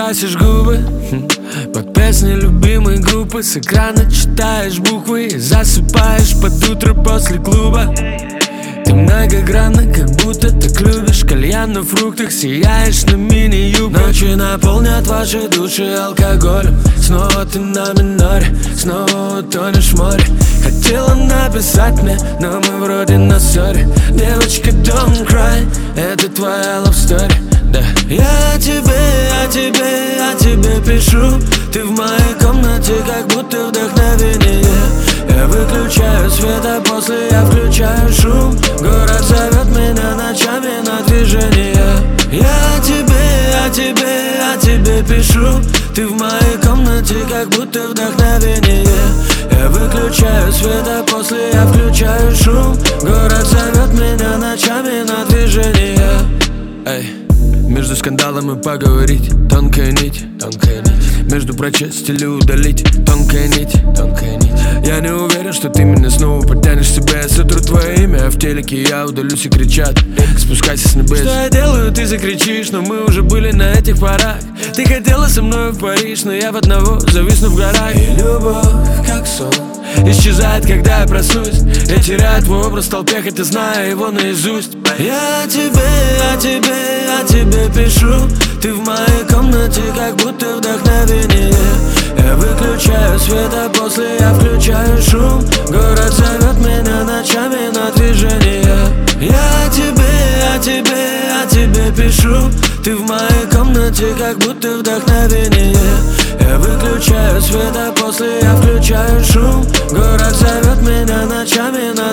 красишь губы под песни любимой группы. С экрана читаешь буквы и засыпаешь под утро после клуба. Ты многогранна, как будто так любишь кальян на фруктах. Сияешь на мини-юбках. Ночи наполнят ваши души алкоголем. Снова ты на миноре, снова тонешь в море. Хотела написать мне, но мы вроде на ссоре. Девочка, don't cry, это твоя love story. Да, я о тебе пишу. Ты в моей комнате, как будто вдохновение. Я выключаю свет, а после я включаю шум. Город зовет меня ночами на движение. Я о тебе пишу. Ты в моей комнате, как будто вдохновение. Я выключаю свет, а после я включаю шум. Город зовет меня ночами на движение. Эй, между скандалом и поговорить, тонкая нить, тонкая нить. Между прочесть или удалить, тонкая нить, тонкая нить. Я не уверен, что ты меня снова потянешь себе. Я сотру твое имя, а в телеке я удалюсь и кричат: спускайся с небес. Что я делаю, ты закричишь, но мы уже были на этих парах. Ты хотела со мной в Париж, но я в одного зависну в горах. И любовь, как сон, исчезает, когда я проснусь. Я теряю твой образ в толпе, хотя знаю его наизусть. Я о тебе пишу. Ты в моей комнате, как будто вдохновение. Я выключаю свет, а после я включаю шум. Город зовет меня ночами на движение. Я о тебе пишу. Ты в моей комнате, как будто вдохновение. Я выключаю свет, а после я включаю шум. Город зовет меня ночами на